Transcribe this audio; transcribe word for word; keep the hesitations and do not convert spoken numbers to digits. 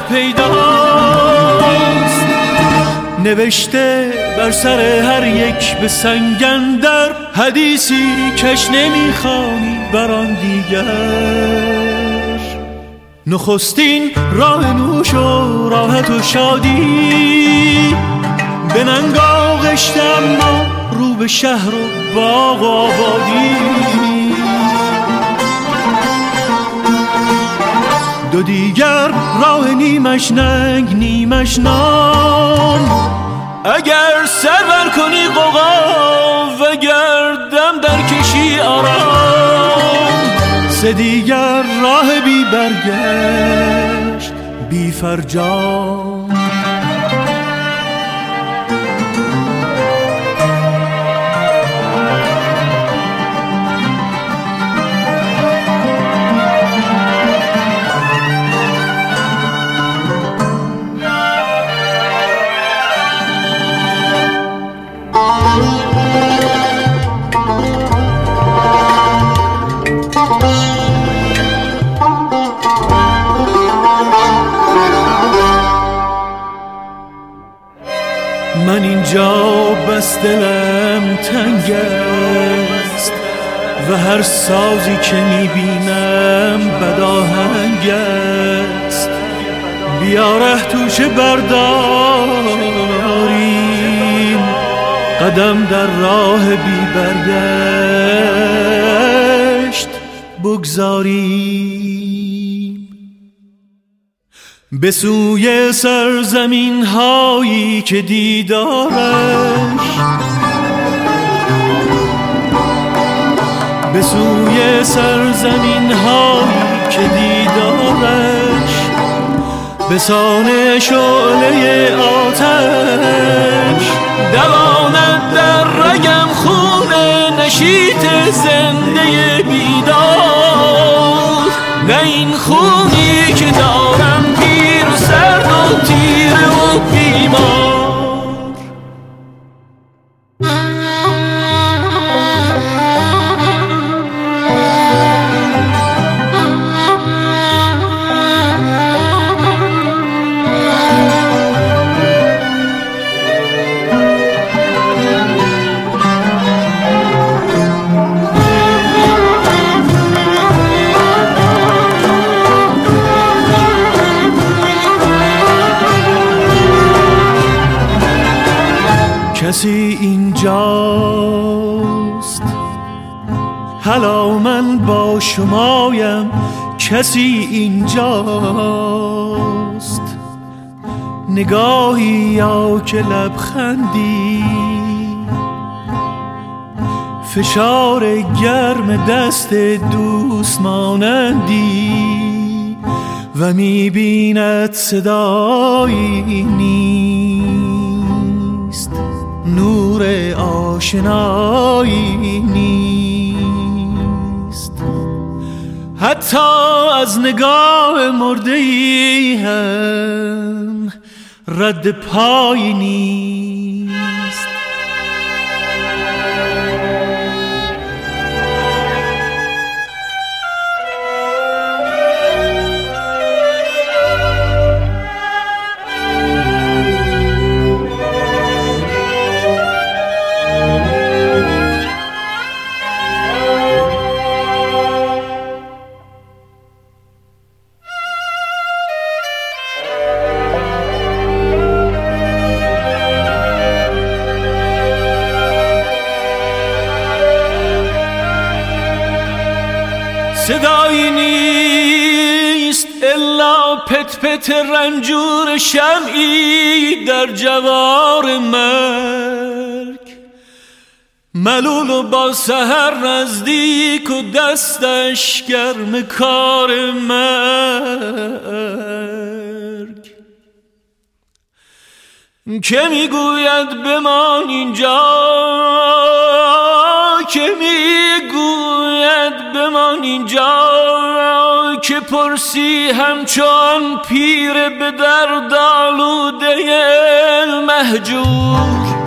پیداست، نوشته بر سر هر یک به سنگ اندر، حدیثی کش نمیخوانی بر آن دیگر. نخستین راه نوش و راحت و شادی، به ننگ آغشته اما رو به شهر و باغ و آبادی. دو دیگر راه نیمش ننگ نیمش نان، اگر سرور کنی قوقا و گردم در کشی آرام. سه دیگر راه بی برگشت بی فرجام. من اینجا بس دلم تنگ است و هر سازی که میبینم بدآهنگ است. بیا ره توشه برداریم، قدم در راه بی برگشت بگذاریم. به سوی سرزمین هایی که دیدارش، به سوی سرزمین هایی که دیدارش، به سان شعله آتش دواند در رگم خون نشیط زنده بیدار. نه این خونی که دارم پیر و سرد و تیره و بیمار. کسی اینجاست، حالا من با شمایم. کسی اینجاست، نگاهی یا که لبخندی، فشار گرم دست دوست مانندی و میبیند صدایی نیست، نور آشنایی نیست. حتی از نگاه مرده‌ای هم رد پایی نیست. صدایی نیست الا پت پت رنجور شمعی در جوار مرگ، ملول و با سحر نزدیک و دستش گرم کار مرگ. که میگوید بمان اینجا، که میگوید بمان اینجا، که پرسی همچون پیر به درد آلوده مهجور.